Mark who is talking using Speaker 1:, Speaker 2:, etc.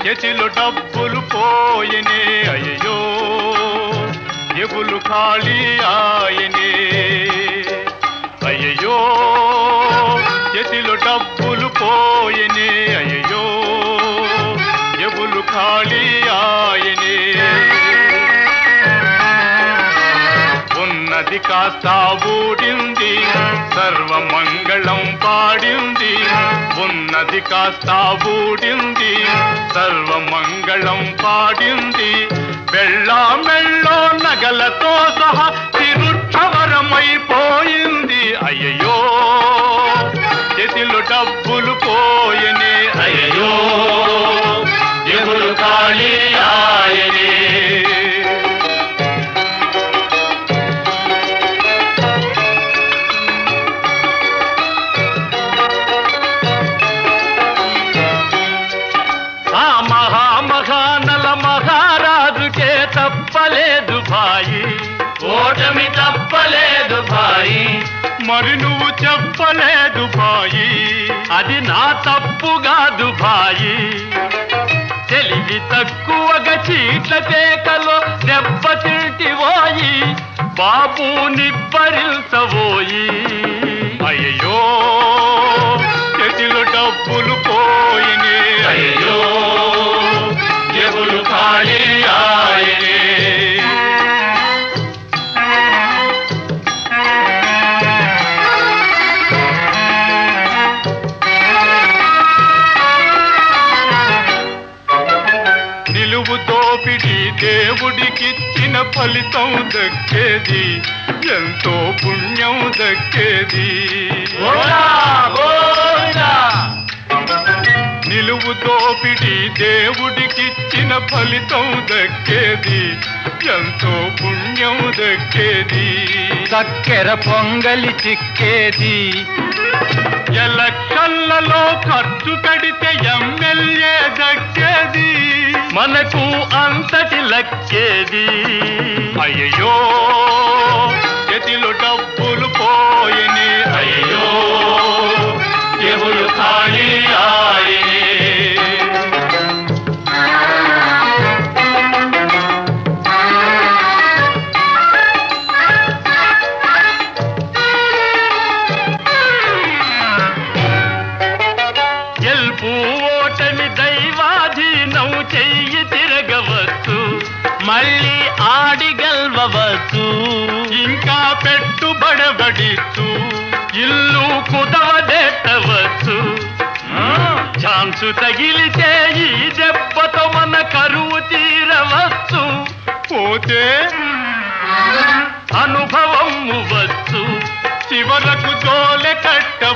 Speaker 1: చేతిలో డబ్బులు పోయనే అయ్యో జేబులు ఖాళీ ఆయనే అయ్యో చేతిలో డబ్బులు పోయనే అయ్యో జేబులు ఖాళీ ఆయనే ఉన్నది కాస్త ఊడింది సర్వమంగళం పాడింది ఉన్నది కాస్త ఊడింది సర్వమంగళం పాడింది మెళ్ళో నగలతో సహా తిరుక్షవరమైపోయింది అయ్యో చేతిలో డబ్బులు పోయనే అయ్యో జేబులు ఖాళీ ఆయనే మహారాజుకే తప్పలేదు భాయి ఓటమి తప్పలేదు భాయి మరి నువ్వు చెప్పలేదు భాయి అది నా తప్పు కాదు భాయి తెలివి తక్కువగా చీట్ల పేకలో దెబ్బతింటివోయి బాబు నిబ్బరిల్సవోయి అయ్యో చేతిలో డబ్బులు పోయినే అయ్యో జేబులు ఖాళీ ఆయనే నిలువు దోపిడి దేవుడికిచ్చిన ఫలితం దక్కేది ఎంతో పుణ్యం దక్కేది నిలువు దోపిడి దేవుడికిచ్చిన ఫలితం దక్కేది ఎంతో పుణ్యం దక్కేది చక్కెర పొంగలి చిక్కేది ఎలక్షన్లలో ఖర్చు పెడితే ఎమ్మెల్యే దక్కేది మనకు అంతటి లక్కేది అయ్యో చేతిలో డబ్బులు పోయని అయ్యో జేబులు ఖాళీ ఆయనే గెలుపు ఓటమి దైవాధీనం చెయ్యి తిరగవచ్చు మళ్ళీ ఆడి గెలవచ్చు ఇంకా పెట్టుబడబడిచ్చు ఇల్లు కుదవదెట్టవచ్చు ఛాన్సు తగిలితే ఈ దెబ్బతో మన కరువు తీరవచ్చు పోతే అనుభవం వచ్చు చివరకు జోలె కట్ట